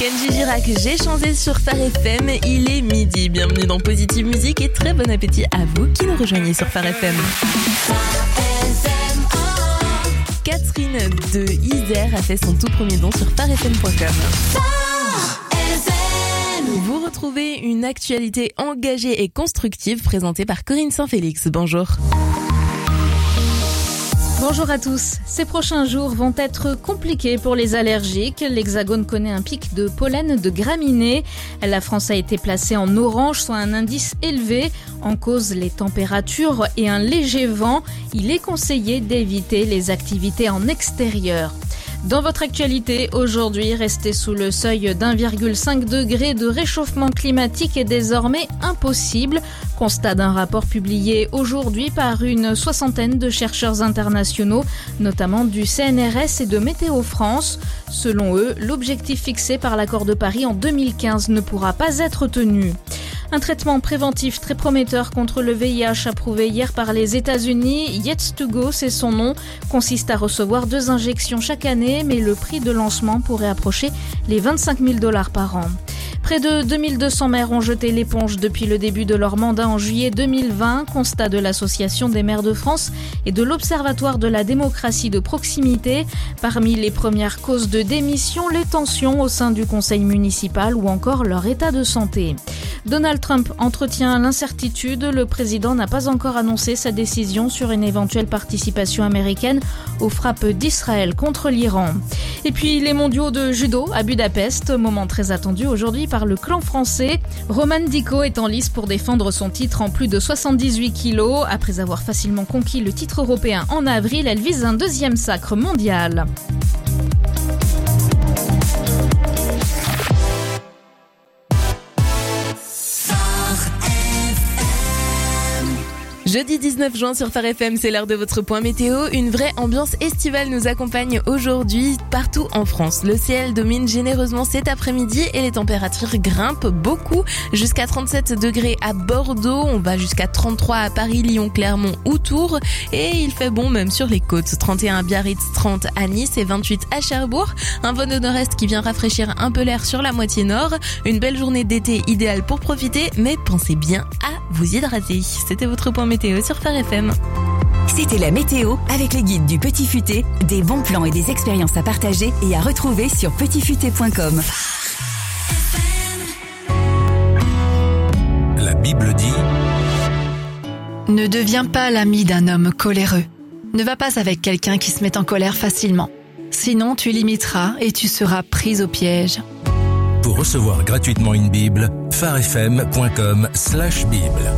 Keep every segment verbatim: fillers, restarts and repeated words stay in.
Kenji Girac, j'ai changé sur Phare F M, il est midi. Bienvenue dans Positive Musique et très bon appétit à vous qui nous rejoignez sur Phare F M. Catherine de Isère a fait son tout premier don sur phare f m point com. Vous retrouvez une actualité engagée et constructive présentée par Corinne Saint-Félix. Bonjour. Bonjour à tous. Ces prochains jours vont être compliqués pour les allergiques. L'Hexagone connaît un pic de pollen de graminées. La France a été placée en orange, soit un indice élevé. En cause, les températures et un léger vent. Il est conseillé d'éviter les activités en extérieur. Dans votre actualité, aujourd'hui, rester sous le seuil d'un virgule cinq degré de réchauffement climatique est désormais impossible. Constat d'un rapport publié aujourd'hui par une soixantaine de chercheurs internationaux, notamment du C N R S et de Météo France. Selon eux, l'objectif fixé par l'accord de Paris en deux mille quinze ne pourra pas être tenu. Un traitement préventif très prometteur contre le V I H approuvé hier par les États-Unis, Yet to Go, c'est son nom, consiste à recevoir deux injections chaque année, mais le prix de lancement pourrait approcher les vingt-cinq mille dollars par an. Près de deux mille deux cents maires ont jeté l'éponge depuis le début de leur mandat en juillet deux mille vingt, constat de l'Association des maires de France et de l'Observatoire de la démocratie de proximité. Parmi les premières causes de démission, les tensions au sein du conseil municipal ou encore leur état de santé. Donald Trump entretient l'incertitude. Le président n'a pas encore annoncé sa décision sur une éventuelle participation américaine aux frappes d'Israël contre l'Iran. Et puis les mondiaux de judo à Budapest, moment très attendu aujourd'hui par le clan français. Roman Dico est en lice pour défendre son titre en plus de soixante-dix-huit kilos. Après avoir facilement conquis le titre européen en avril, elle vise un deuxième sacre mondial. Jeudi dix-neuf juin sur Phare F M, c'est l'heure de votre point météo. Une vraie ambiance estivale nous accompagne aujourd'hui partout en France. Le ciel domine généreusement cet après-midi et les températures grimpent beaucoup. Jusqu'à trente-sept degrés à Bordeaux, on va jusqu'à trente-trois à Paris, Lyon, Clermont ou Tours. Et il fait bon même sur les côtes. trente et un à Biarritz, trente à Nice et vingt-huit à Cherbourg. Un vent de nord-est qui vient rafraîchir un peu l'air sur la moitié nord. Une belle journée d'été idéale pour profiter, mais pensez bien à vous hydrater. C'était votre point météo sur Phare F M. C'était la météo avec les guides du Petit Futé, des bons plans et des expériences à partager et à retrouver sur petit futé point com. La Bible dit: ne deviens pas l'ami d'un homme coléreux. Ne va pas avec quelqu'un qui se met en colère facilement. Sinon, tu l'imiteras et tu seras pris au piège. Pour recevoir gratuitement une Bible, phare f m point com slash bible.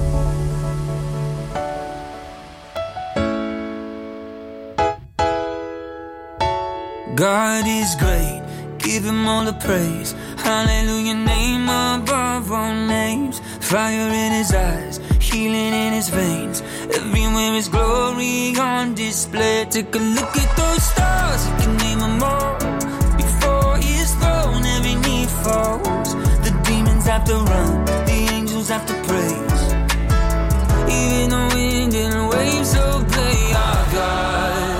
God is great, give him all the praise. Hallelujah, name above all names. Fire in his eyes, healing in his veins. Everywhere his glory on display. Take a look at those stars, you can name them all. Before his throne, every knee falls. The demons have to run, the angels have to praise. Even the wind and waves obey our God.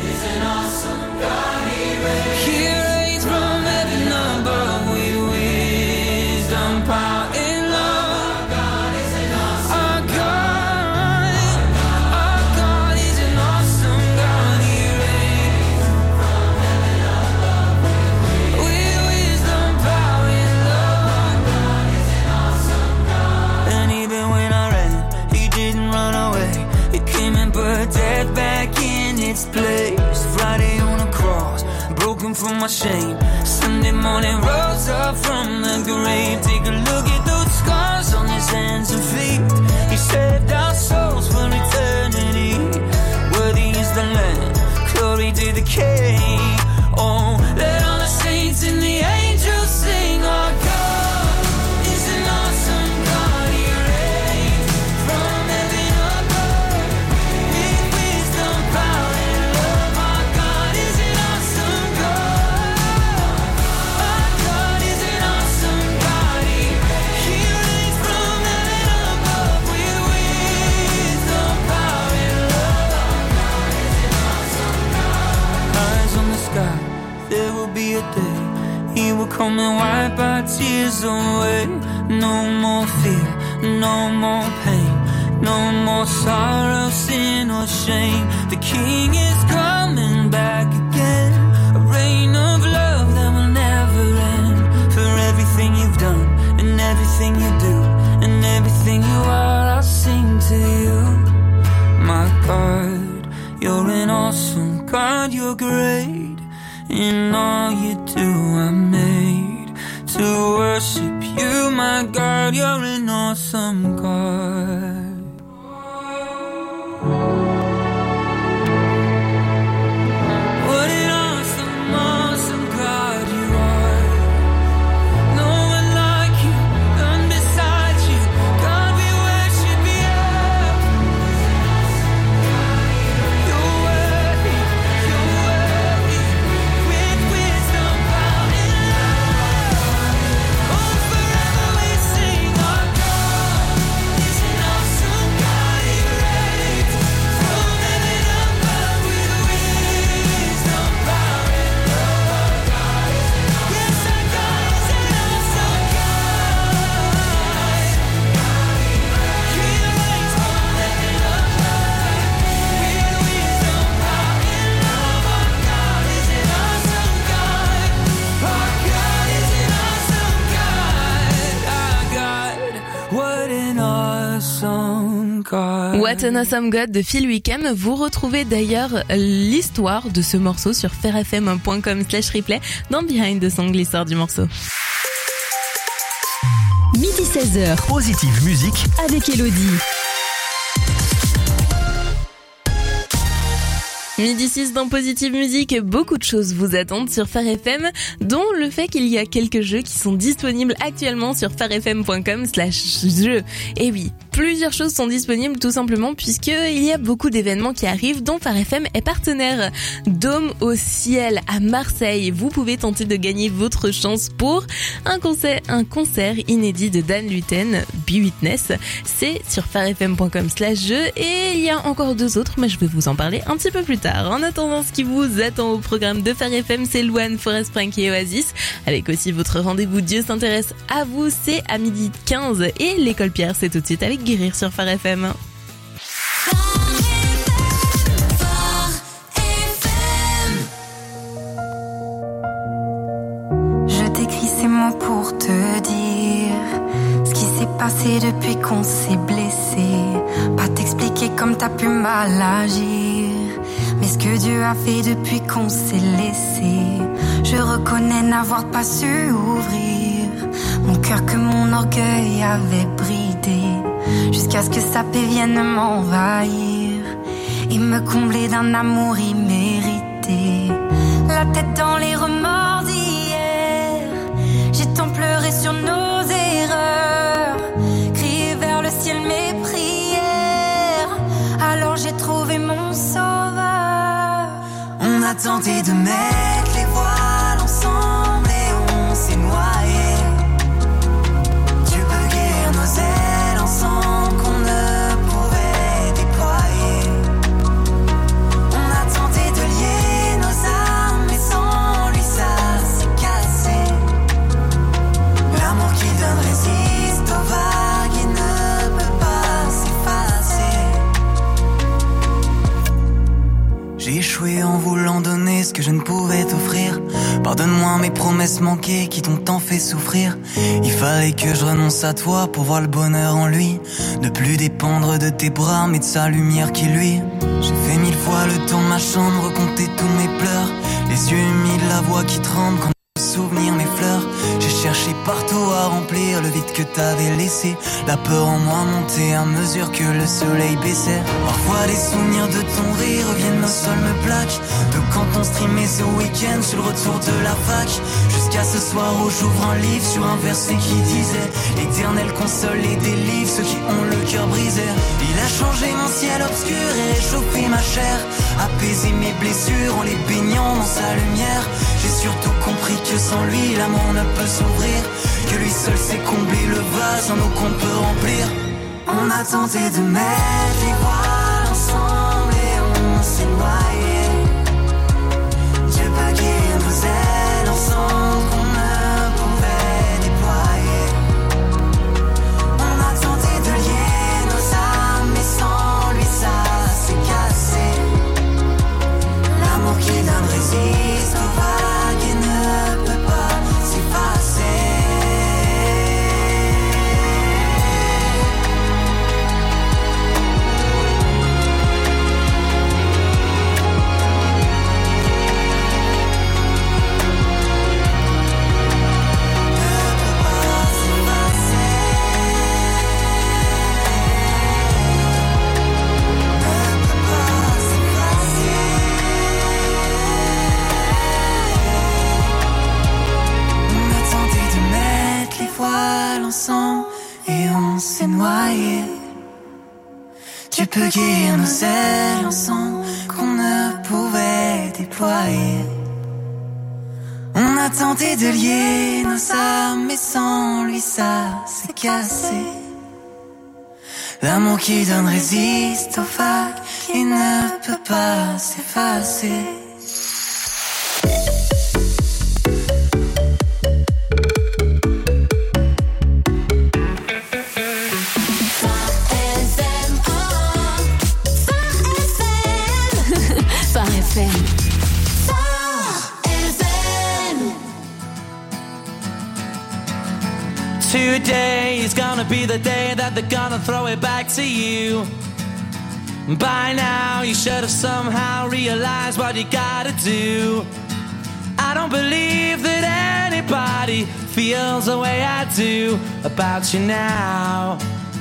Place. Friday on a cross, broken from my shame. Sunday morning rose up from the grave. Take a look at those scars on his hands and feet. He saved our souls for eternity. Worthy is the Lamb, glory to the King. Oh, let all the saints and the angels sing. Our God is an awesome God. He reigns from heaven above with wisdom, power. He will come and wipe our tears away. No more fear, no more pain, no more sorrow, sin or shame. The King is coming back again. A reign of love that will never end. For everything you've done and everything you do and everything you are, I'll sing to you. My God, you're an awesome God, you're great. In all you do, I'm made to worship you, my God. You're an awesome God. What an awesome, awesome God you are. No one like you, none beside you. God, we worship you. You're worthy, you're worthy. With wisdom, power, and love. Oh, forever we sing, our God is an awesome God. He reigns from heaven above with wisdom, power, and love. Yes, our God is an awesome God. He reigns from heaven above with wisdom, power, and love. Our God is an awesome God. Our God is an awesome God. Our God, what an awesome God. What an Awesome God de Phil Wickham. Vous retrouvez d'ailleurs l'histoire de ce morceau sur farfm point com slash replay dans Behind the Song, l'histoire du morceau. midi seize heures, Positive Musique avec Elodie. Midi six dans Positive Musique, beaucoup de choses vous attendent sur Phare F M, dont le fait qu'il y a quelques jeux qui sont disponibles actuellement sur farfm point com slash jeux. Et oui, plusieurs choses sont disponibles tout simplement puisqu'il y a beaucoup d'événements qui arrivent dont Phare F M est partenaire. Dôme au ciel à Marseille, vous pouvez tenter de gagner votre chance pour un concert, un concert inédit de Dan Luten, Be Witness. C'est sur farfm point com slash jeux et il y a encore deux autres mais je vais vous en parler un petit peu plus tard. En attendant, ce qui vous attend au programme de Phare F M, c'est Louane, Forest Prank et Oasis. Avec aussi votre rendez-vous Dieu s'intéresse à vous, c'est à midi quinze. Et l'école Pierre, c'est tout de suite avec Guérir sur Phare F M. Je t'écris ces mots pour te dire ce qui s'est passé depuis qu'on s'est blessé. Pas t'expliquer comme t'as pu mal agir, mais ce que Dieu a fait depuis qu'on s'est laissé. Je reconnais n'avoir pas su ouvrir mon cœur que mon orgueil avait bridé, jusqu'à ce que sa paix vienne m'envahir et me combler d'un amour immérité. La tête dans les remords d'hier, j'ai tant pleuré sur nos erreurs, crié vers le ciel mes prières. Alors j'ai trouvé mon sauveur. On a tenté de mettre les voiles ensemble et on s'est noyé. Dieu peut guérir nos ailes ensemble qu'on ne pouvait déployer. On a tenté de lier nos âmes mais sans lui ça s'est cassé. L'amour qui donne résiste aux vagues et ne peut pas s'effacer. J'ai échoué en voulant donner ce que je ne pouvais t'offrir. Pardonne-moi mes promesses manquées qui t'ont tant fait souffrir. Il fallait que je renonce à toi pour voir le bonheur en lui. Ne plus dépendre de tes bras mais de sa lumière qui lui. J'ai fait mille fois le tour de ma chambre, recompter tous mes pleurs. Les yeux humides, la voix qui tremble quand je souvenir mes fleurs. J'ai cherché partout à remplir le vide que t'avais laissé. La peur en moi montait à mesure que le soleil baissait. Parfois les souvenirs de ton rire reviennent au sol me plaquent. De quand on streamait ce week-end sur le retour de la fac. Jusqu'à ce soir où j'ouvre un livre sur un verset qui disait: l'éternel console les délivre ceux qui ont le cœur brisé. Il a changé mon ciel obscur et réchauffé ma chair, apaisé mes blessures en les baignant dans sa lumière. J'ai surtout compris que sans lui l'amour ne peut s'ouvrir, que lui seul sait combler le vase en eau qu'on peut remplir. On a tenté de mettre les voiles ensemble et on s'est noyé. Dieu peut guérir nos ailes ensemble qu'on ne on s'est noyé. Tu peux guérir nos ailes ensemble qu'on ne pouvait déployer. On a tenté de lier nos âmes, mais sans lui ça s'est cassé. L'amour qui donne résiste aux vagues et ne peut pas s'effacer. Today is gonna be the day that they're gonna throw it back to you. By now you should have somehow realized what you gotta do. I don't believe that anybody feels the way I do about you now.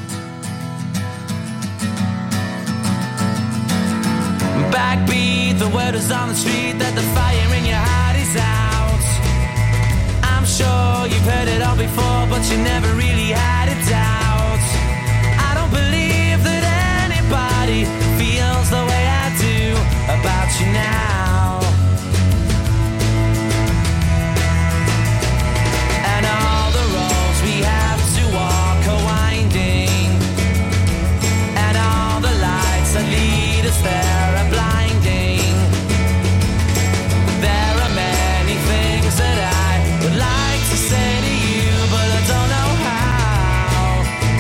Backbeat, the word is on the street that the fire in your heart is out. I'm sure you've heard it all before, but you never really had a doubt. I don't believe that anybody feels the way I do about you now. And all the roads we have to walk are winding, and all the lights that lead us there are blinding. There are many things that I would like to say to you, but I don't know how.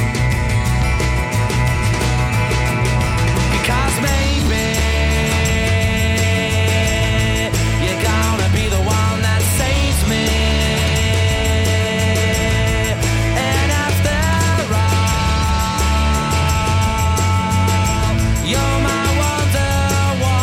Because maybe you're gonna be the one that saves me. And after all, you're my Wonderwall.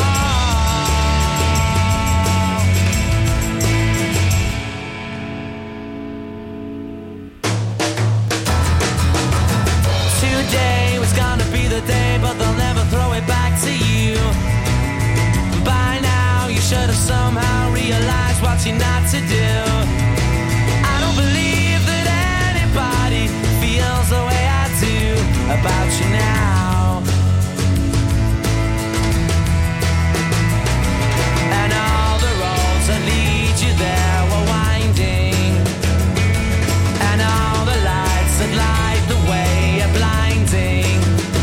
Today was gonna be the day, but they'll never throw it back to you. By now you should have somehow realized what you're not to do. I don't believe that anybody feels the way I do about you now. And all the roads that lead you there were winding, and all the lights that light the way are blinding.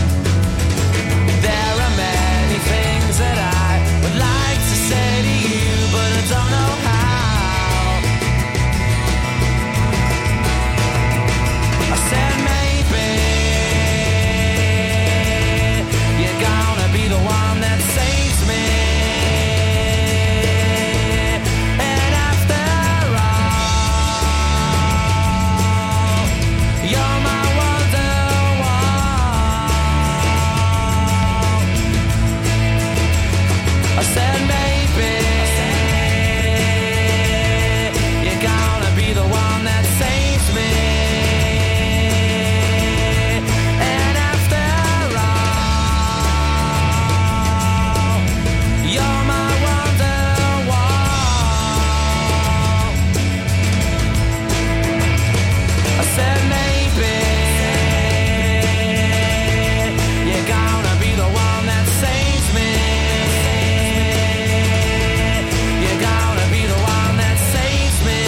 There are many things that I would like to say to you, but I don't know how. I said maybe you're gonna be the one that saves me. And after all, you're my Wonderwall. I said maybe you're gonna be the one that saves me. And after all, you're my Wonderwall. I said maybe you're gonna be the one that saves me. You're gonna be the one that saves me.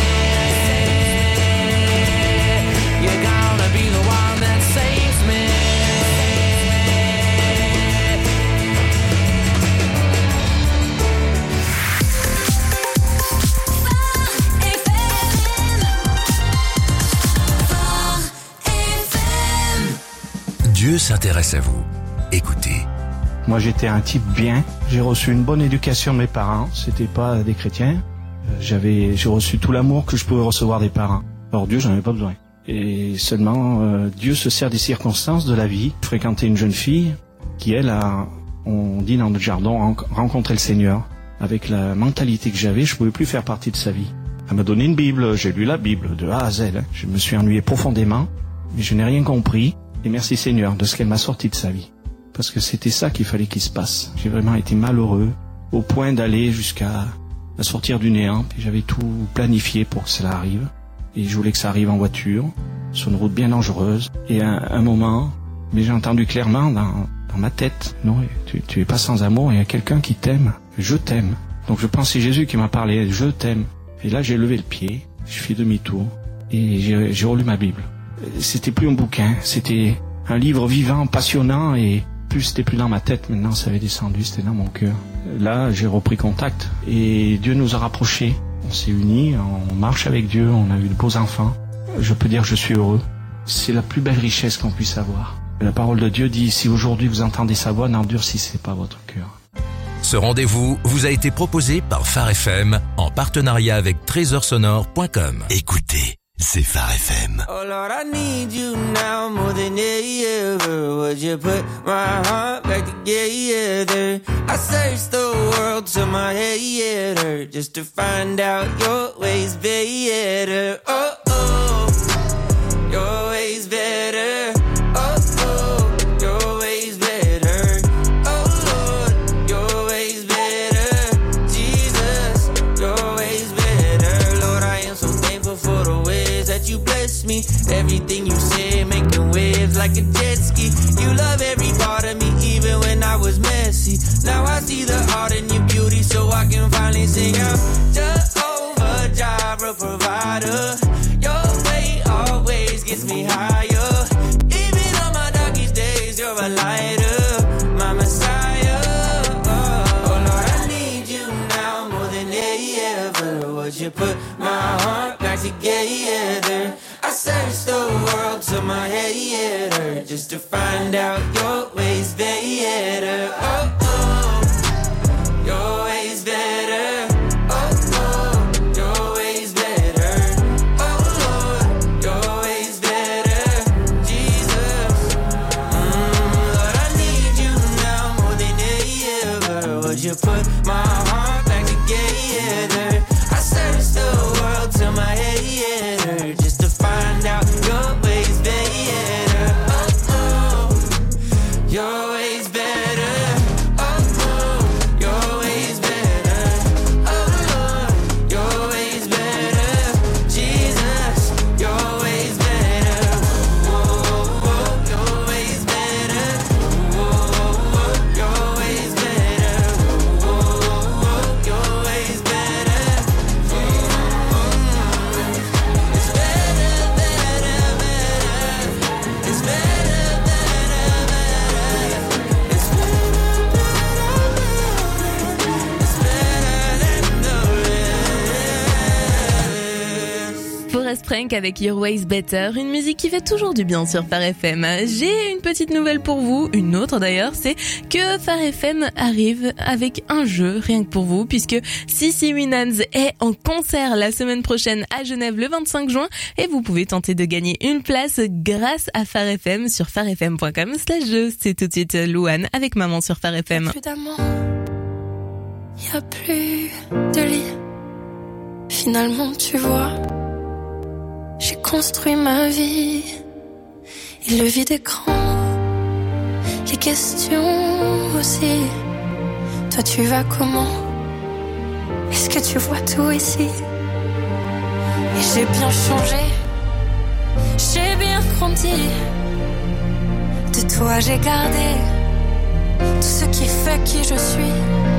You're gonna be the one that saves me. Dieu s'intéresse à vous. Écoutez. Moi, j'étais un type bien. J'ai reçu une bonne éducation de mes parents. C'était pas des chrétiens. Euh, J'avais, j'ai reçu tout l'amour que je pouvais recevoir des parents. Alors Dieu, j'en avais pas besoin. Et seulement, euh, Dieu se sert des circonstances de la vie. Je fréquentais une jeune fille qui, elle, a, on dit dans notre jargon, rencontré le Seigneur. Avec la mentalité que j'avais, je pouvais plus faire partie de sa vie. Elle m'a donné une Bible. J'ai lu la Bible de A à Z. Je me suis ennuyé profondément, mais je n'ai rien compris. Et merci Seigneur de ce qu'elle m'a sorti de sa vie. Parce que c'était ça qu'il fallait qu'il se passe. J'ai vraiment été malheureux, au point d'aller jusqu'à à sortir du néant. Puis j'avais tout planifié pour que cela arrive. Et je voulais que ça arrive en voiture. sur une route bien dangereuse. Et à un, un moment, mais j'ai entendu clairement dans, dans ma tête, non, tu, tu es pas sans amour, il y a quelqu'un qui t'aime. Je t'aime. Donc je pense que c'est Jésus qui m'a parlé, je t'aime. Et là j'ai levé le pied, j'ai fait demi-tour et j'ai, j'ai relu ma Bible. C'était plus un bouquin, c'était un livre vivant, passionnant, et plus c'était plus dans ma tête, maintenant ça avait descendu, c'était dans mon cœur. Là j'ai repris contact et Dieu nous a rapprochés. On s'est unis, on marche avec Dieu, on a eu de beaux enfants. Je peux dire que je suis heureux. C'est la plus belle richesse qu'on puisse avoir. La parole de Dieu dit, si aujourd'hui vous entendez sa voix, n'endurcissez pas votre cœur. Ce rendez-vous vous a été proposé par Phare F M en partenariat avec trésor sonore point com. Écoutez, c'est Phare F M. Oh Lord, I need you now more than ever. Would you put my heart back together? I searched the world till my head hurt just to find out your ways better. Oh oh, your ways better. Oh oh, your ways better. Oh Lord, your ways better. Jesus, your ways better. Lord, I am so thankful for the ways that you bless me. Everything you say making waves like a jet ski. You love every part of me even when I was messy. Now I see the art in your beauty, so I can finally sing out Jehovah Jireh, provider. Your way always gets me higher. Even on my darkest days, you're a lighter, my Messiah. Oh, oh Lord, I need you now more than ever. Would you put my heart back together? I searched the world till my head hurt just to find out your ways better. Oh oh, your ways better. Oh oh, your ways better. Oh Lord, your ways better. Jesus, mm, Lord, I need you now more than ever. Would you put my heart back together? I searched the world till my head hurt just to find out your ways better. Oh oh, your ways better. Oh oh, your ways better. Oh Lord, your ways better. Jesus, your ways better. Oh oh, your ways better. Oh oh, your ways better. Oh oh, your ways better. It's better, better, better. It's better, better, better. It's better, better, better. It's better than the rest. Forest Frank avec Your Ways Better, une musique qui fait toujours du bien sur Phare F M. J'ai une petite nouvelle pour vous, une autre d'ailleurs, c'est que Phare F M arrive avec un jeu rien que pour vous, puisque Sissi Winans est en concert la semaine prochaine à Genève le vingt-cinq juin, et vous pouvez tenter de gagner une place grâce à Phare F M sur pharefm point com slash jeu. C'est tout de suite Louane avec Maman sur Phare F M. Plus d'amour, y a plus de lit. Finalement, tu vois, j'ai construit ma vie. Et le vide est grand, les questions aussi. Toi, tu vas comment? Est-ce que tu vois tout ici? Et j'ai bien changé, j'ai bien grandi. De toi, j'ai gardé tout ce qui fait qui je suis.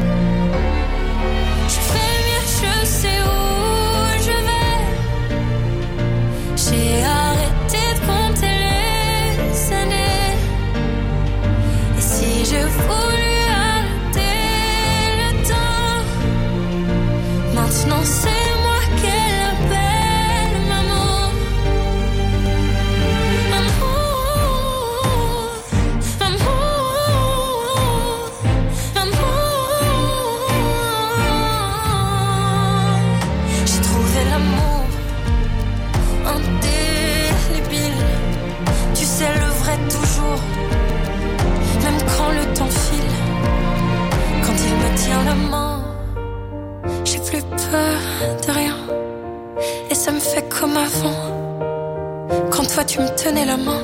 Je fais mieux, je sais où je vais. J'ai arrêté de compter les années. Et si je voulais arrêter le temps, maintenant c'est moi qu'elle appelle maman. Amour, amour, amour. J'ai trouvé l'amour indélébile. Tu sais le vrai toujours, même quand le temps file. Quand il me tient la main, j'ai plus peur de rien. Et ça me fait comme avant, quand toi tu me tenais la main.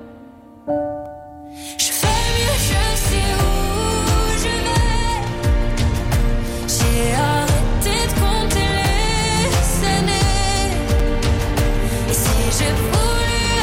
Je fais mieux, je sais où je vais. J'ai arrêté de compter les années. Et si je voulais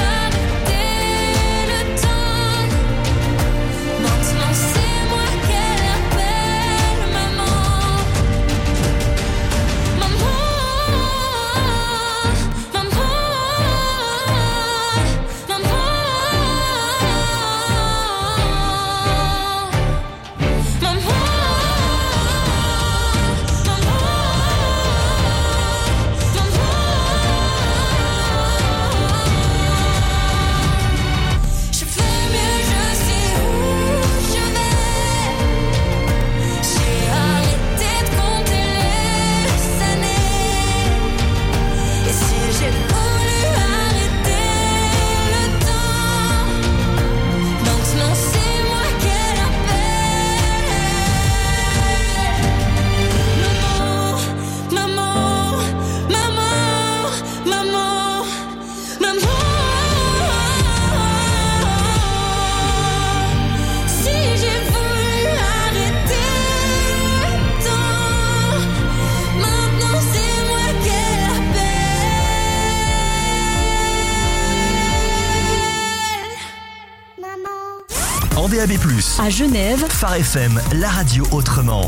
D A B plus. À Genève, Phare F M, la radio autrement.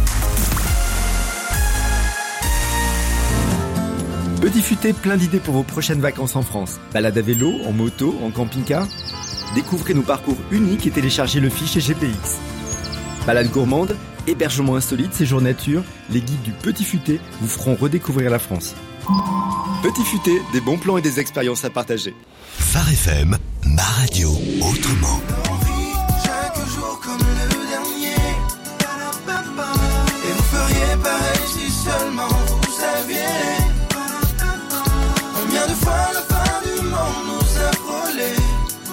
Petit Futé, plein d'idées pour vos prochaines vacances en France. Balade à vélo, en moto, en camping-car. Découvrez nos parcours uniques et téléchargez le fichier G P X. Balade gourmande, hébergement insolite, séjour nature, les guides du Petit Futé vous feront redécouvrir la France. Petit Futé, des bons plans et des expériences à partager. Phare F M, ma radio autrement. Chaque jour comme le dernier. Et vous feriez pareil si seulement vous saviez. Combien de fois la fin du monde nous a frôlés.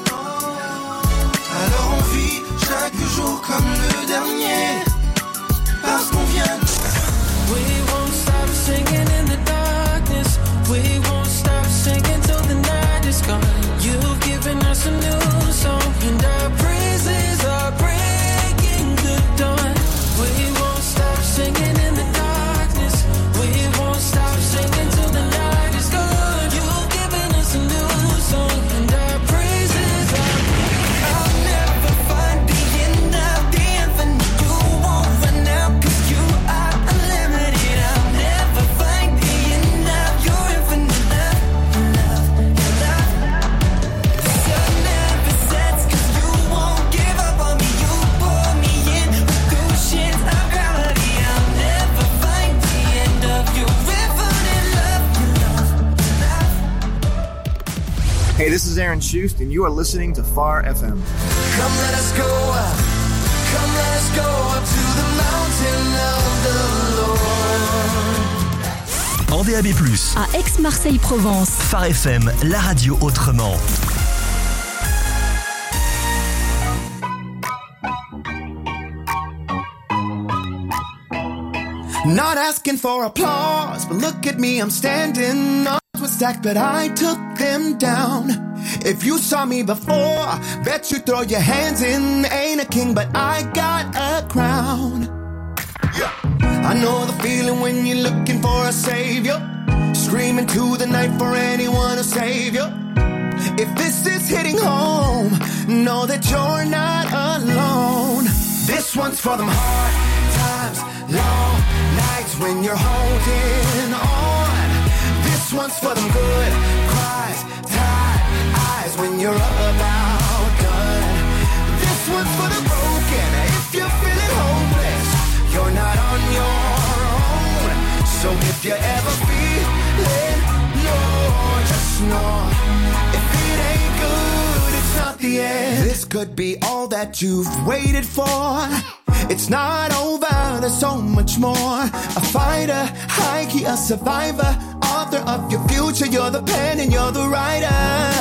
Alors on vit chaque jour comme le dernier. Parce qu'on vient de... We won't stop singing in the darkness. We won't stop singing till the night is gone. You've given us a new song, and our praises are breaking the dawn. We won't stop singing in the darkness. We won't stop singing till the night is gone. You've given us a new song, and our praises are... I'll never find the end of the infinite. You won't run out 'cause you are unlimited. I'll never find the end of your infinite love, love, your love. The sun never sets 'cause you won't give up on me. You pull me in with oceans of gravity. I'll never find the end of your infinite love, love, love. Hey, this is Aaron Schust, and you are listening to Phare F M. Come let us go up, come let us go up to the mountain of the Lord. En D A B plus, à Aix-Marseille-Provence. Phare F M, la radio autrement. Not asking for applause, but look at me, I'm standing. Odds were stacked, but I took them down. If you saw me before, bet you throw your hands in. Ain't a king, but I got a crown. I know the feeling when you're looking for a savior, screaming to the night for anyone to save you. If this is hitting home, know that you're not alone. This one's for them hard times, long nights when you're holding on. This one's for them good cries, tired eyes when you're about done. This one's for the broken, if you're feeling hopeless, you're not on your own. So if you're ever feeling low, just know, if it ain't good, it's not the end. This could be all that you've waited for. It's not over, there's so much more. A fighter, high key, a survivor, author of your future. You're the pen and you're the writer.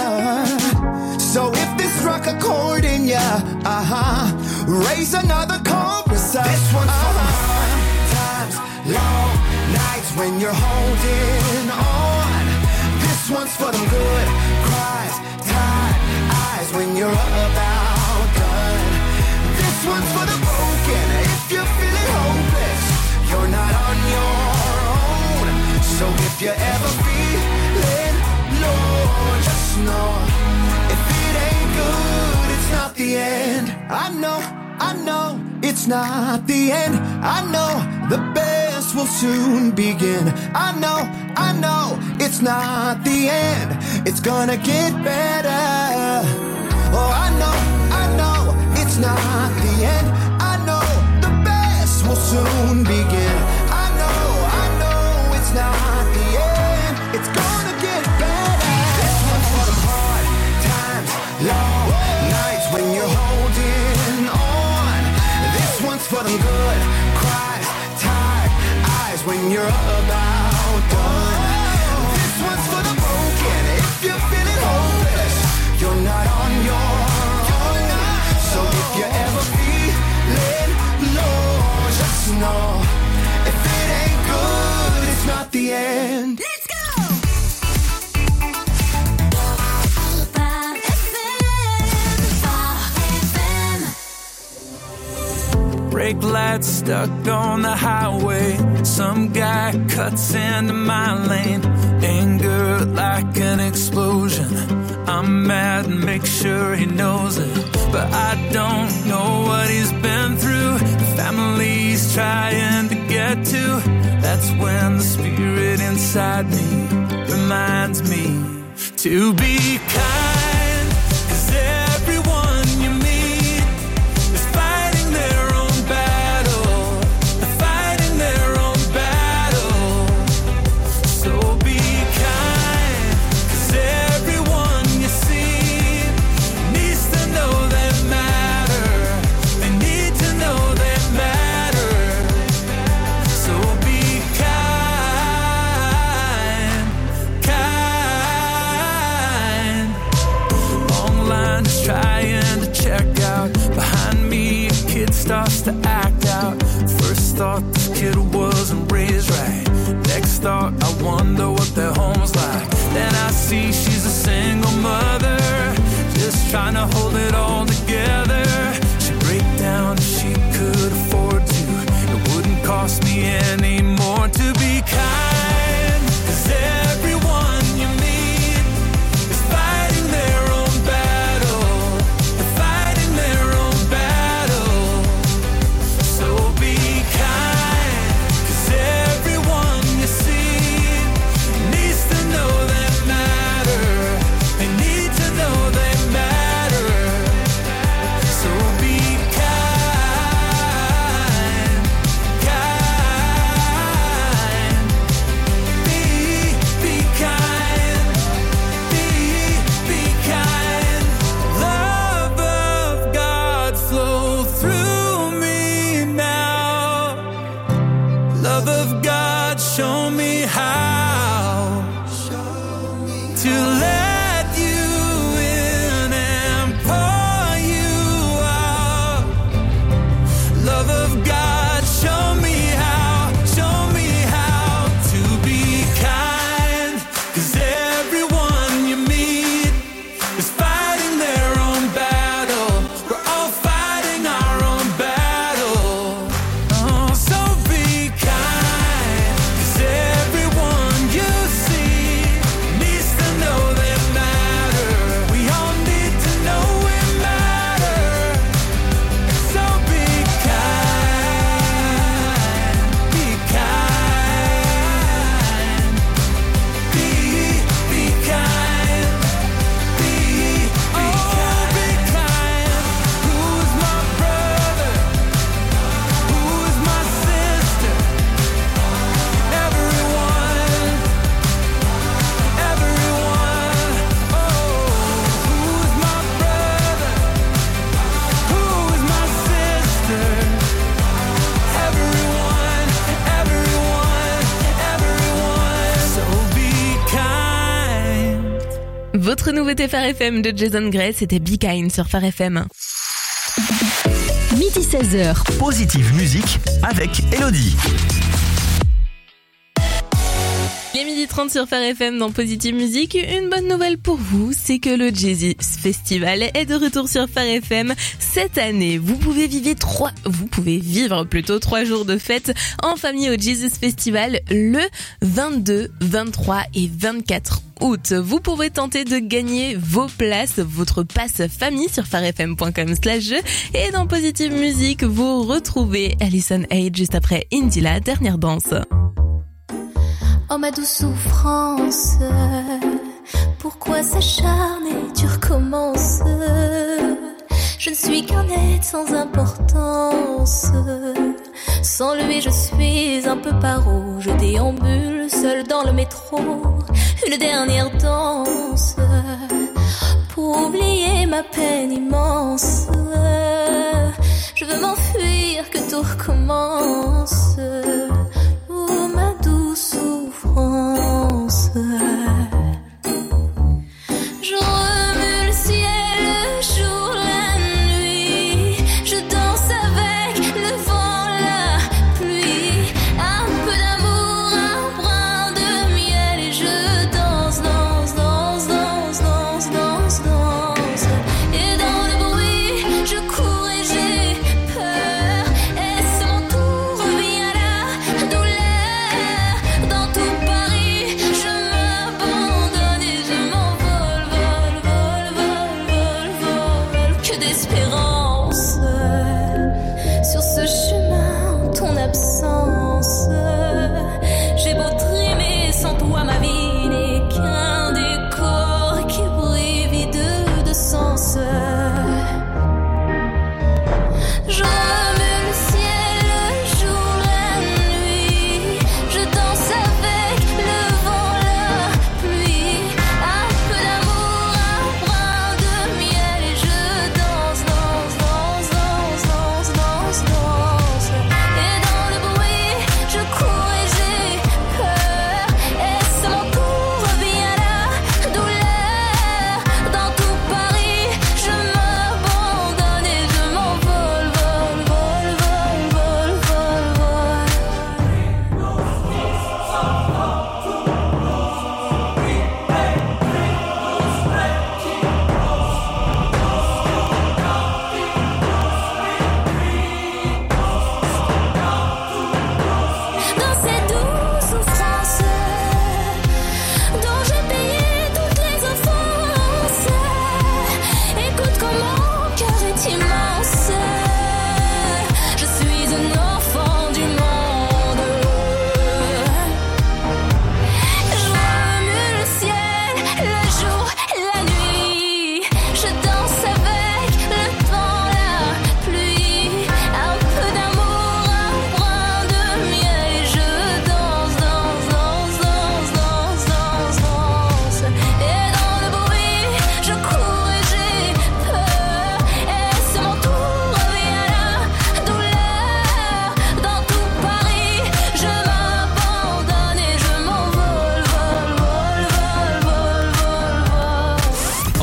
So if this struck a chord in ya, uh-huh, raise another chorus up. This one's uh-huh. for the hard times, long nights when you're holding on. This one's for them good cries, tired eyes when you're about done. This one's for the broken, if you're feeling hopeless, you're not on your own. So if you're ever feeling low, just know, if it ain't good, it's not the end. I know, I know, it's not the end. I know the best will soon begin. I know, I know, it's not the end. It's gonna get better. Oh, I know, I know, it's not the end. I know the best will soon begin. I know, I know, it's not the end. It's gonna get better. This one's for the hard times, long nights when you're holding on. This one's for them good cries, tired eyes when you're about done. This one's for the broken, if you're feeling hopeless, you're not on your own. So if you're ever feeling low, just know, if it ain't good, it's not the end. Let's go! Brake lights stuck on the highway. Some guy cuts into my lane. Anger like an explosion. I'm mad and make sure he knows it. but I don't know what he's been through. The family's trying to get to. That's when the spirit inside me reminds me to be kind, 'cause everyone you meet is fighting their own battle. They're fighting their own battle. So be kind, 'cause everyone you see needs to know they matter. They need to know they matter. So be kind, kind. Long line is trying to check out. Behind me, a kid starts to act out. First thought, this kid wasn't raised right. Next thought, I wonder what their home's like. Then I see she's a single mother, just trying to hold it all together. She'd break down if she could afford to. It wouldn't cost me any more to be kind, 'cause everyone you meet is fighting their own battle. They're fighting their own battle. So be kind, 'cause everyone you see needs to know they matter. They need to know they matter. So be kind, kind. Be, be kind. Be, be kind. Love of God flow through me now. Love of God, show me how to let you in and pour you out. Love of God, show me how, show me how to be kind, 'cause everyone you meet is fighting their own battle. We're all fighting our own battle. Oh, so be kind, 'cause everyone you see needs to know they matter. We all need to know we matter. So be kind, be kind. Be, be kind. Be, be kind. Be kind. Who's my brother? Who's my sister? Everyone, everyone. Oh, who's my brother? Who's my sister? Everyone, everyone, everyone. So be kind. Votre nouveauté Phare F M de Jason Gray, c'était Be Kind sur Phare F M. Midi seize heures. Positive musique avec Elodie. Il est midi trente sur Phare F M dans Positive Musique. Une bonne nouvelle pour vous, c'est que le Jazzy Festival est de retour sur Phare F M cette année. Vous pouvez vivre trois, vous pouvez vivre plutôt trois jours de fête en famille au Jazzy Festival le vingt-deux, vingt-trois et vingt-quatre août. Vous pourrez tenter de gagner vos places, votre passe famille sur farefm point com slash jeu. Et dans Positive Musique, vous retrouvez Alison Hayes juste après Indila, dernière danse. Oh ma douce souffrance, pourquoi s'acharner, tu recommences. Je ne suis qu'un être sans importance. Sans lui je suis un peu paro. Je déambule seul dans le métro. Une dernière danse pour oublier ma peine immense. Je veux m'enfuir, que tout recommence. Oh ma douce souffrance. Je remue le ciel, le jour, la nuit. Je danse avec le vent, la pluie. Un peu d'amour, un brin de miel. Et je danse, danse, danse, danse, danse, danse, danse. Et dans le bruit, je cours et j'ai peur. Et c'est mon tour, viens là,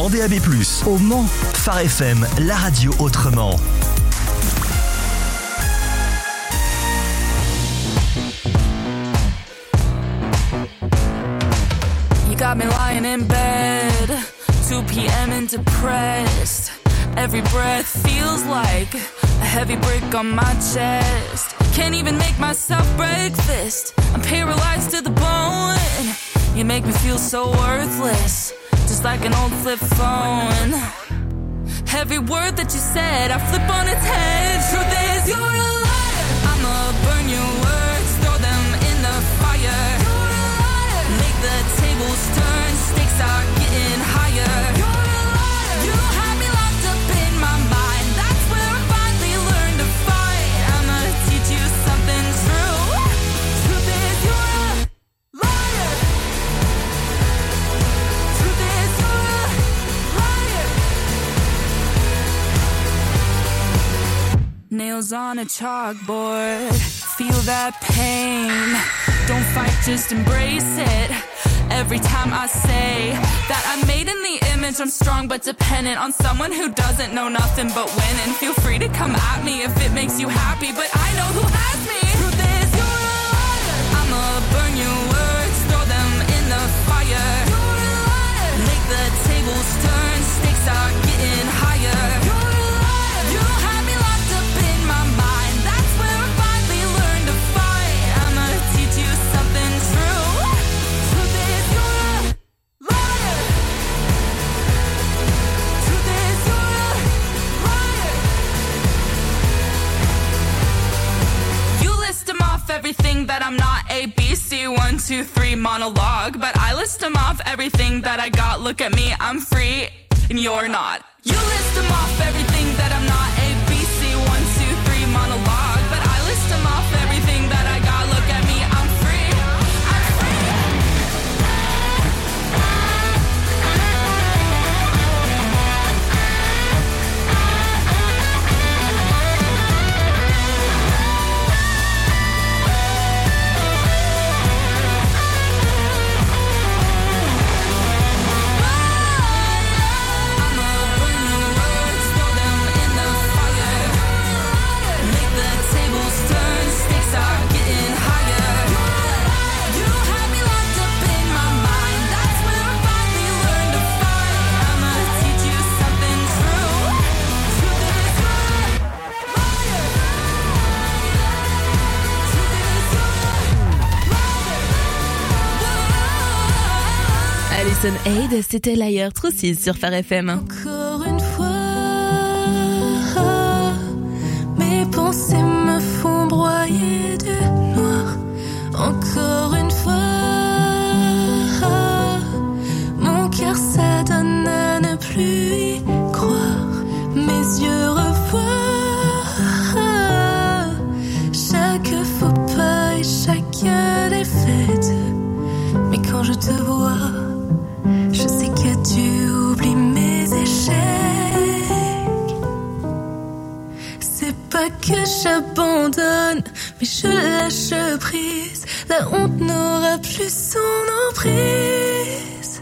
Vendée A B plus, au Mans. Phare F M, la radio autrement. You got me lying in bed, two p.m. and depressed. Every breath feels like a heavy brick on my chest. Can't even make myself breakfast. I'm paralyzed to the bone. You make me feel so worthless, just like an old flip phone. Every word that you said, I flip on its head. Truth is, you're a liar. I'ma burn your words, throw them in the fire. You're a liar. Make the tables turn, stakes are getting higher. You're a liar. You have me locked up in my mind. That's where I finally learned to fight. I'ma teach you something true. Truth is, you're a liar. Truth is, you're a liar. Nails on a chalkboard, feel that pain. Don't fight, just embrace it. Every time I say that I'm made in the image, I'm strong but dependent on someone who doesn't know nothing but win. And feel free to come at me if it makes you happy, but I know who has me. Truth is, you're a liar. I'ma burn your words, throw them in the fire. You're a liar. Make the tables turn, stakes are getting higher. You're a liar. You have me locked up in my mind. That's where I finally learned to fight. I'ma teach you something true. Truth is, you're a liar. Truth is, you're a liar. You list them off everything that I'm not. A, B, C, one, two, three, monologue. But I list them off everything that I got. Look at me, I'm free, and you're not. You list them off everything that I'm not. A, B, C, one, two, three, monologue. But I list them off everything that I got. Look at me, I'm free, I'm free. I'ma burn your words, throw them in the fire. Make the tables turn, stakes are getting higher. You have me locked up in my mind. That's where I finally learned to fight. I'ma teach you something true. Truth is, you're a liar. Truth is, you're a liar. Alison Aid, c'était Liar, trop six sur Phare F M. Encore une fois, mes pensées me font broyer de noir. Encore une fois, mon cœur s'adonne à ne plus y croire. Mes yeux revoient chaque faux pas et chaque défaite. Mais quand je te vois, je sais que tu oublies mes échecs. C'est pas que j'abandonne, mais je lâche prise. La honte n'aura plus son emprise.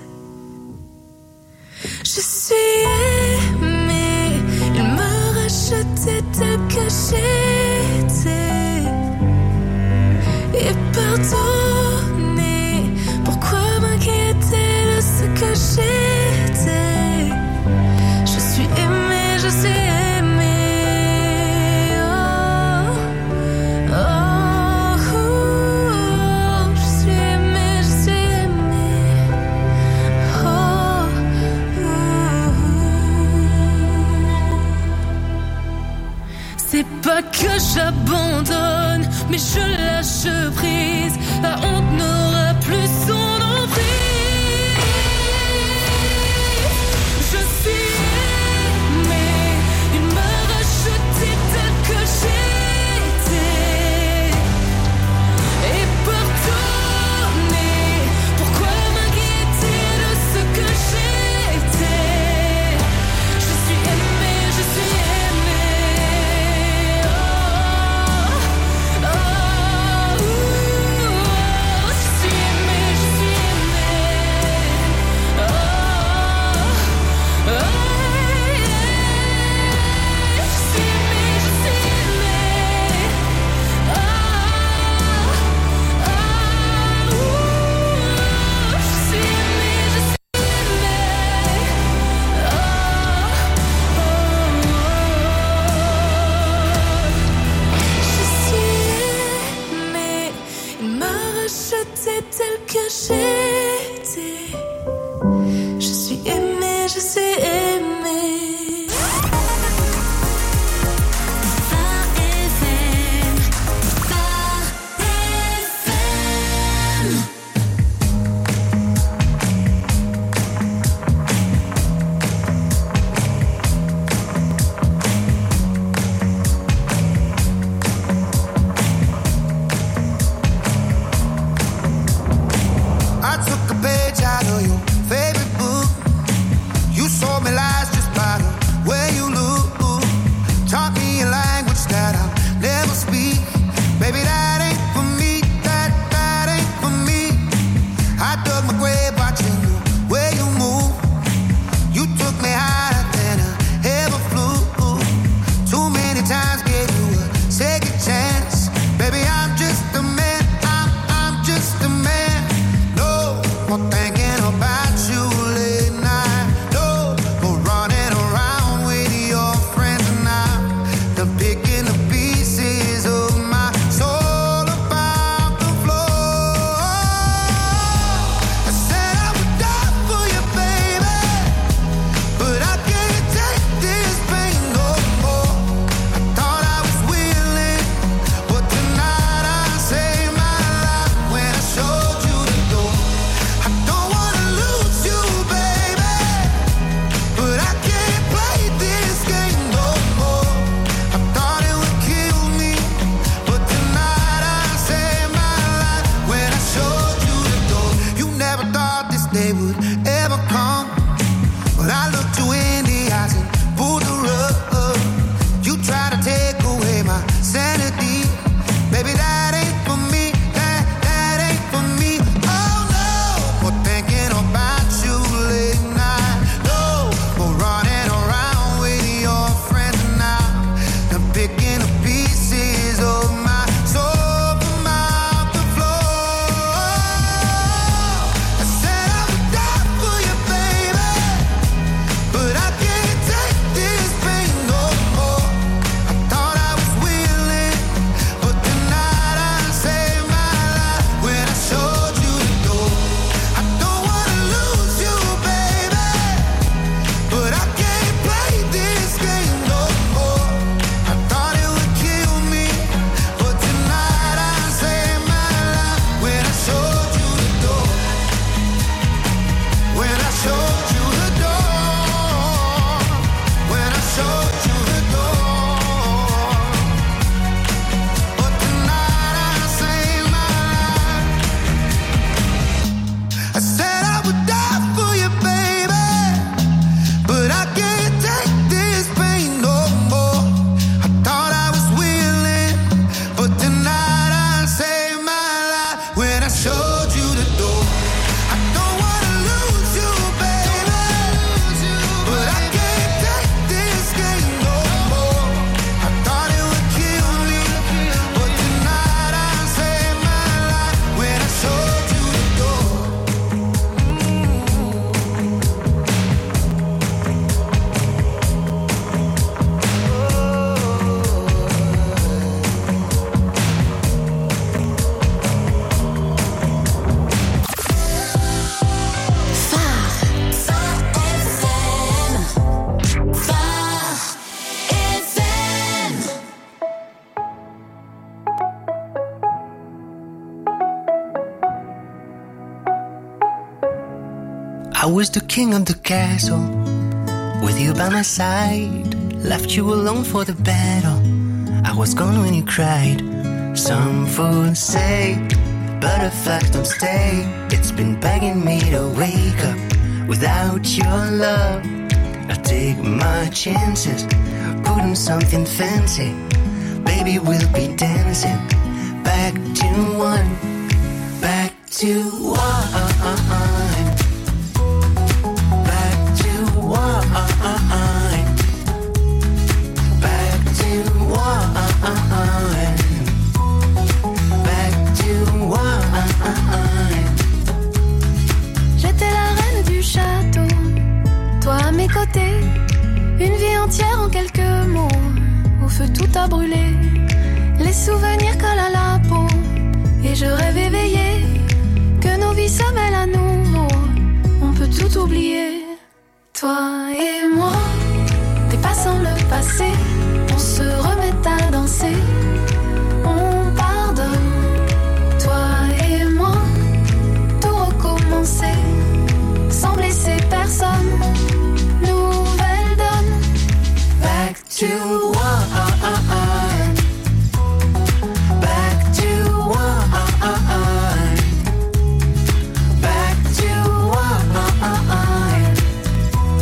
Je suis aimée, il me rachetait tel que j'étais. Et pardonner, pourquoi m'inquiéter de ce que j'étais. Je suis aimée, je suis aimée. Oh, oh, oh, oh. Je suis aimée, je suis aimée. Oh, oh, oh. C'est pas que j'abandonne, mais je lâche prise. La honte n'aura plus son emprise. Je suis aimée, il m'a racheté tel que j'étais. Et pardonner, pourquoi m'inquiéter de ce que j'étais. Je suis aimée, je suis aimée. Oh, oh, oh, oh. Je suis aimée, je about you late night. No, go running around with your friends and I. They're picking the pieces of my soul about the floor. I said I would die for you, baby, but I can't take this pain no more. I thought I was willing, but tonight I saved my life when I showed you the door. I don't wanna lose you, baby, but I can't play this game no more. I thought it would kill me, but tonight I saved my life when I showed you the door. You never thought this day would ever come, but I looked you in the eyes and pulled the rug. You tried to take away my sanity, baby, that ain't for me, that, that ain't for me. Oh no, we're thinking about you late night. No, we're running around with your friends now. They're picking the pieces of my soul from out the floor. I said I would die for you, baby, but I can't take this pain no more. I thought I was willing, but tonight I saved my life when I showed you the door. I don't wanna lose you, baby, but I can't play this game no more. I thought it would kill me, but tonight I saved my life when I showed you the door. When I showed you the door. When I showed you the door. But tonight I saved my life. I said I would die for you, baby, but I can't take this pain no more. I thought I was willing, but tonight I saved my life when I showed you the door. I don't wanna lose you, baby, but I can't take this game no more. I thought it would kill me, but tonight I saved my life when I showed you the door. I was the king of the castle, with you by my side. Left you alone for the battle. I was gone when you cried. Some fools say butterflies don't stay. It's been begging me to wake up. Without your love, I take my chances, putting something fancy. Baby, we'll be dancing back to one, back to one. One, back to one, back to one. J'étais la reine du château, toi à mes côtés, une vie entière en quelques mots. Au feu tout a brûlé, les souvenirs collent à la peau. Et je rêve éveillé que nos vies se mêlent à nouveau. On peut tout oublier. Toi et moi, dépassant le passé, on se remet à danser, on pardonne. Toi et moi, tout recommencer, sans blesser personne, nouvelle donne. Back to one, back to one, back to one.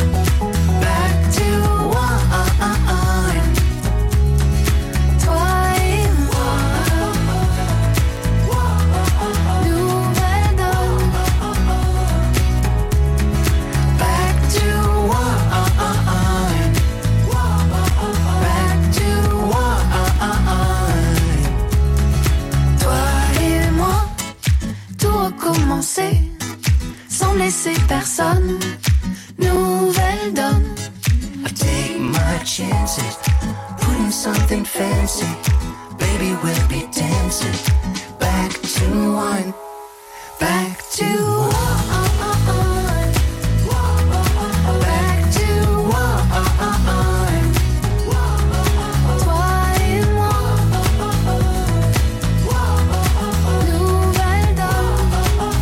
Back to one. Toi personne. Nouvelle donne. I take my chances, putting something fancy. Baby, we'll be dancing. Back to one, back to one. Back to one. Toi et moi. Nouvelle donne.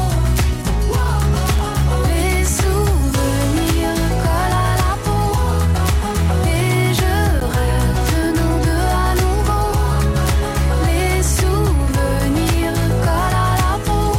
Les souvenirs collent à la peau. Et je rêve de nous deux à nouveau. Les souvenirs collent à la peau.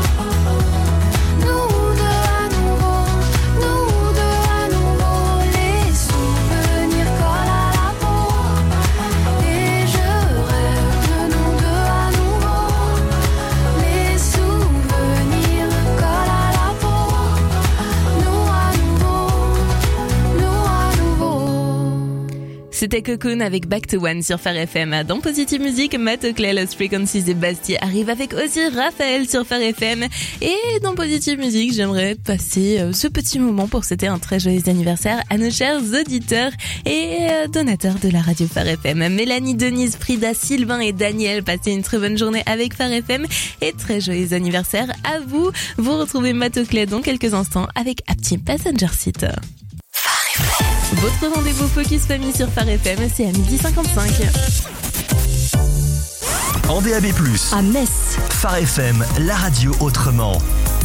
Nous deux à nouveau. Nous deux à nouveau. Les souvenirs collent à la peau. Et je rêve de nous deux à nouveau. Les souvenirs collent à la peau. Nous à nouveau. Nous à nouveau. C'était Cocoon avec Back to One sur Phare F M. Dans Positive Music, Matt Oakley, Lost Frequencies et Bastille arrivent avec aussi Raphaël sur Phare F M. Et dans Positive Music, j'aimerais passer euh, ce petit moment pour souhaiter un très joyeux anniversaire à nos chers auditeurs et euh, donateurs de la radio Phare F M. Mélanie, Denise, Frida, Sylvain et Daniel, passez une très bonne journée avec Phare F M et très joyeux anniversaire à vous. Vous retrouvez Matt Oakley dans quelques instants avec Apti Passenger Seat. Votre rendez-vous Focus Famille sur Phare F M, c'est à midi cinquante-cinq. En D A B plus, À Metz. Phare F M, la radio autrement.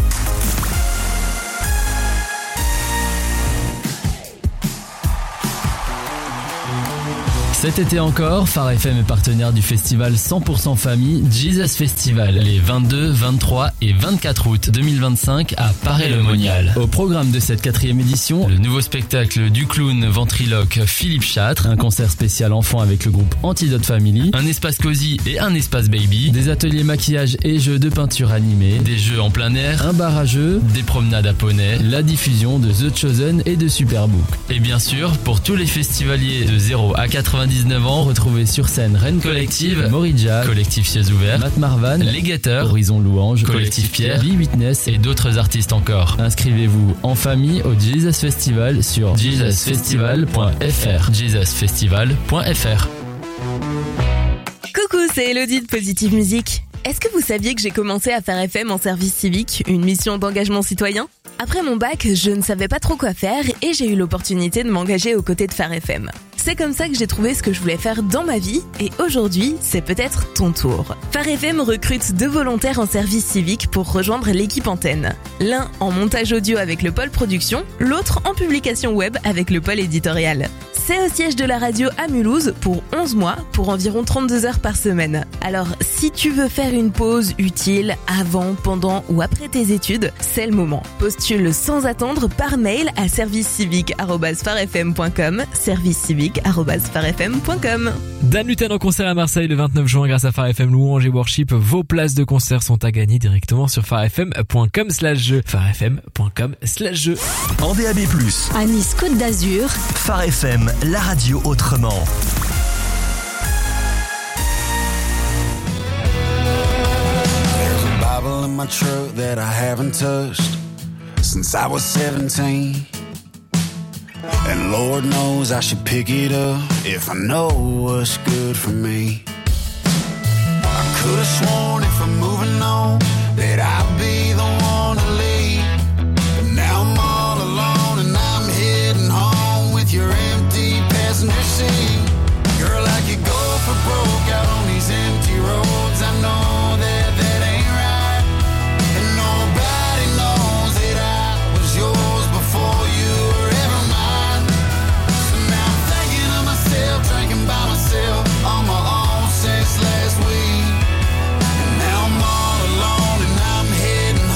Cet été encore, Phare F M est partenaire du festival cent pour cent famille Jesus Festival les vingt-deux, vingt-trois et vingt-quatre août deux mille vingt-cinq à Paray-le-Monial. Au programme de cette quatrième édition, le nouveau spectacle du clown ventriloque Philippe Châtre, un concert spécial enfant avec le groupe Antidote Family, un espace cosy et un espace baby, des ateliers maquillage et jeux de peinture animés, des jeux en plein air, un bar à jeux, des promenades à poney, la diffusion de The Chosen et de Superbook. Et bien sûr, pour tous les festivaliers de zéro à quatre-vingt-dix-neuf ans, retrouvez sur scène Rennes Collective, Morija, Collectif Cieux Ouverts, Matt Marvan, Les Guetteurs, Horizon Louange, Collectif Pierre, Lee Witness et d'autres artistes encore. Inscrivez-vous en famille au Jesus Festival sur jesus festival point f r. jesus festival point f r. Coucou, c'est Elodie de Positive Music. Est-ce que vous saviez que j'ai commencé à faire F M en service civique, une mission d'engagement citoyen ? Après mon bac, je ne savais pas trop quoi faire et j'ai eu l'opportunité de m'engager aux côtés de Phare F M. C'est comme ça que j'ai trouvé ce que je voulais faire dans ma vie et aujourd'hui, c'est peut-être ton tour. Phare F M recrute deux volontaires en service civique pour rejoindre l'équipe antenne. L'un en montage audio avec le pôle production, l'autre en publication web avec le pôle éditorial. C'est au siège de la radio à Mulhouse pour onze mois, pour environ trente-deux heures par semaine. Alors, si tu veux faire une pause utile avant, pendant ou après tes études, c'est le moment. Postule sans attendre par mail à service civique arobase phare f m point com, service civique arobase phare f m point com. Dan Lutten en concert à Marseille le vingt-neuf juin grâce à Phare F M Louange et Worship. Vos places de concert sont à gagner directement sur pharefm point com slash jeu. pharefm point com slash jeu. En D A B plus, À Nice Côte d'Azur. Phare F M, la radio autrement. There's a Bible in my truck that I haven't touched since I was seventeen. And Lord knows I should pick it up if I know what's good for me. I could have sworn if I'm moving on that I'd be the one to lead. But now I'm all alone and I'm heading home with your empty passenger seat. Girl, I could go for broke out on these empty roads. I know that that ain't right. And nobody knows that I was yours before you were ever mine. So now I'm thinking of myself, drinking by myself on my own since last week. And now I'm all alone and I'm heading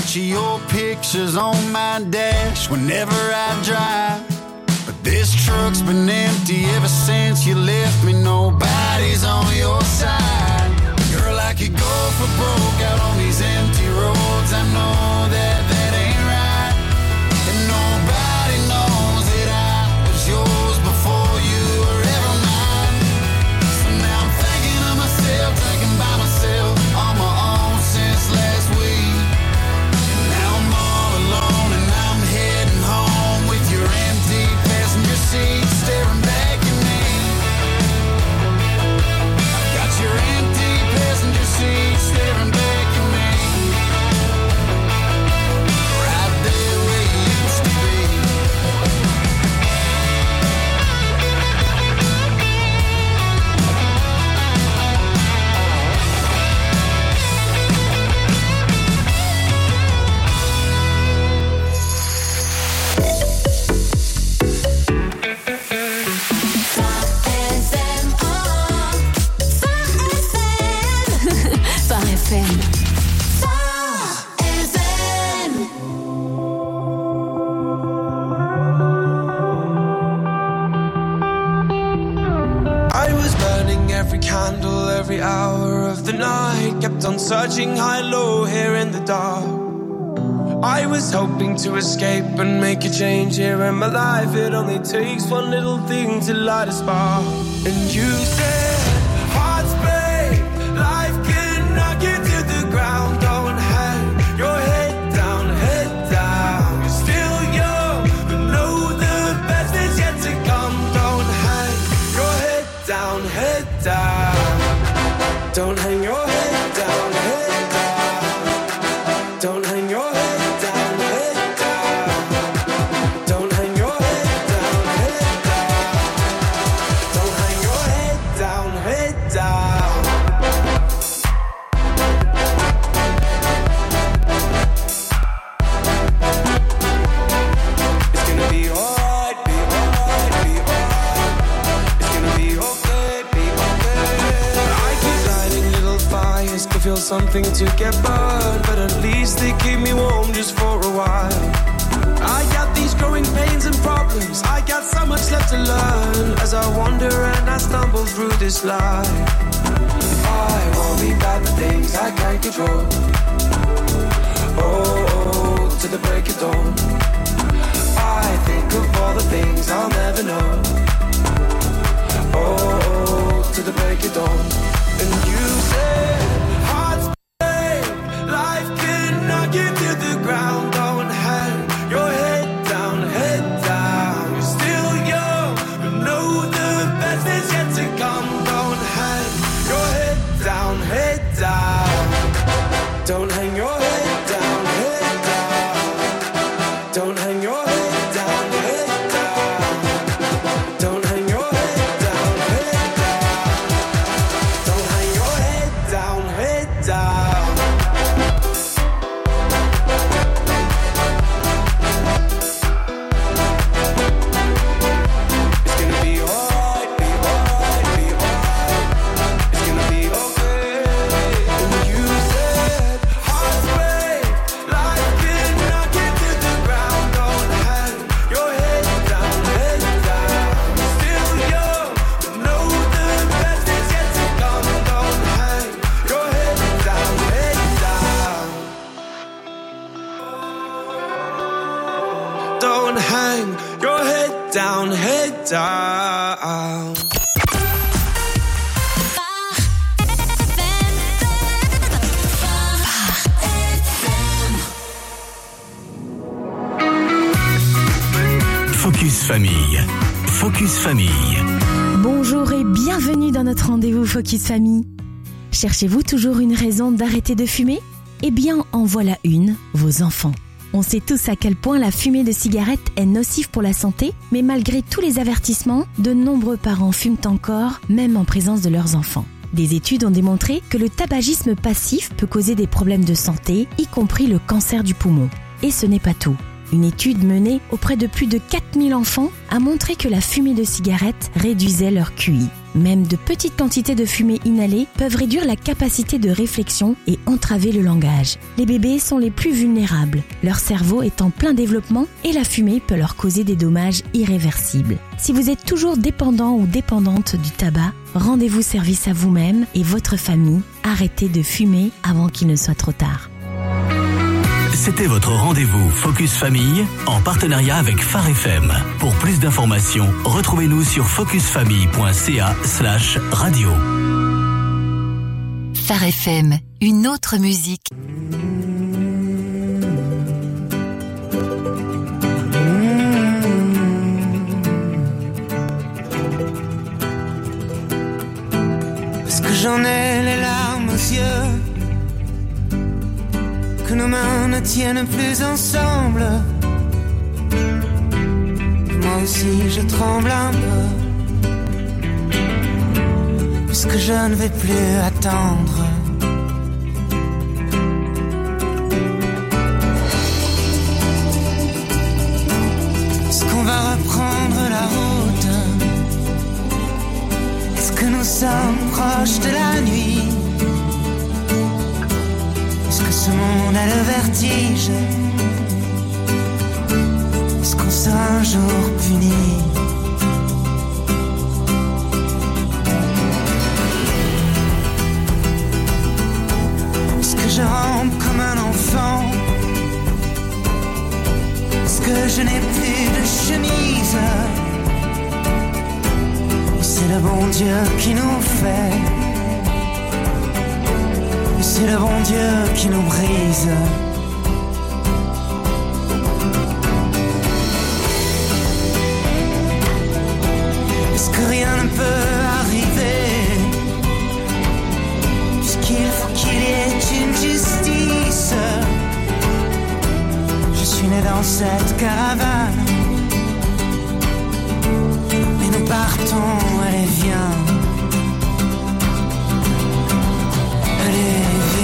bunch of your pictures on my dash whenever I drive. But this truck's been empty ever since you left me. Nobody's on your side. Girl, I could go for broke out on these empty roads. I know that that ain't right. And nobody knows that I was yours before you were ever mine. So now I'm thinking of myself, drinking by myself on my own since last week. And now I'm all alone and I'm heading home with your empty passenger seat staring back at me. I've got your empty passenger seat staring back at me. Right there where you used to be. Phare F M. I was burning every candle every hour of the night. Kept on searching high, low, here in the dark. I was hoping to escape and make a change here in my life. It only takes one little thing to light a spark. And you said, hearts break, life can knock you to the ground. Don't hang your head down, head down. You're still young, but know the best is yet to come. Don't hang your head down, head down. Don't hang your head down, head down. Don't hang your head down, head down. Don't hang your head down, head down. Don't hang your head down, head down. It's gonna be alright, be alright, be alright. It's gonna be okay, be okay. I keep lighting little fires to feel something to get burned, but at least they keep me warm just for a while. I got these growing pains and problems. I got so much left to learn as I wander and I stumble through this life. I worry about the things I can't control. Oh, oh, to the break of dawn. I think of all the things I'll never know. Oh, oh, to the break of dawn. And you said, hearts break, life can knock you to the ground. Don't hang your head down, head down. You're still young, but know the best is yet to come. Don't hang your head down, head down. Don't hang your head down, head down. Don't hang your head down, head down. Don't hang your head down, head down. Don't hang your head down, head down. It's gonna be alright, be alright, be alright. It's gonna be okay. And you said, hearts break, life can knock you to the ground. Don't hang your head down, head down. You're still young, but know the best is yet to come. Don't hang your head down, head down. Don't hang your head down, head down. Focus Famille. Focus Famille. Bonjour et bienvenue dans notre rendez-vous Focus Famille. Cherchez-vous toujours une raison d'arrêter de fumer ? Eh bien, en voilà une, vos enfants. On sait tous à quel point la fumée de cigarette est nocive pour la santé, mais malgré tous les avertissements, de nombreux parents fument encore, même en présence de leurs enfants. Des études ont démontré que le tabagisme passif peut causer des problèmes de santé, y compris le cancer du poumon. Et ce n'est pas tout. Une étude menée auprès de plus de quatre mille enfants a montré que la fumée de cigarette réduisait leur Q I. Même de petites quantités de fumée inhalée peuvent réduire la capacité de réflexion et entraver le langage. Les bébés sont les plus vulnérables. Leur cerveau est en plein développement et la fumée peut leur causer des dommages irréversibles. Si vous êtes toujours dépendant ou dépendante du tabac, rendez-vous service à vous-même et votre famille. Arrêtez de fumer avant qu'il ne soit trop tard. C'était votre rendez-vous Focus Famille en partenariat avec Phare F M. Pour plus d'informations, retrouvez-nous sur focusfamille.ca slash radio. Phare F M, une autre musique. Parce que j'en ai les larmes aux yeux, que nos mains ne tiennent plus ensemble. Moi aussi je tremble un peu, puisque je ne vais plus attendre. Est-ce qu'on va reprendre la route? Est-ce que nous sommes proches de la nuit? Est-ce que ce monde a le vertige? Est-ce qu'on sera un jour puni? Est-ce que je rampe comme un enfant? Est-ce que je n'ai plus de chemise? Et c'est le bon Dieu qui nous fait. C'est le bon Dieu qui nous brise. Est-ce que rien ne peut arriver? Puisqu'il faut qu'il y ait une justice. Je suis né dans cette caravane et nous partons, allez viens. Allez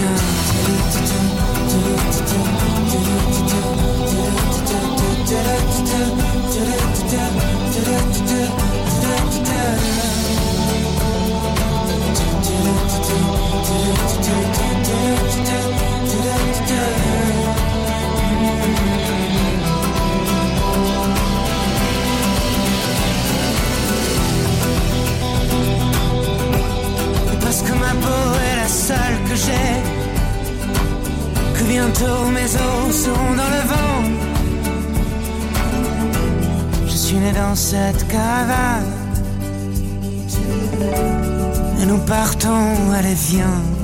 parce que ma peau est la seule que j'ai, que bientôt mes os seront dans le vent. Je suis né dans cette caravane et nous partons, allez viens.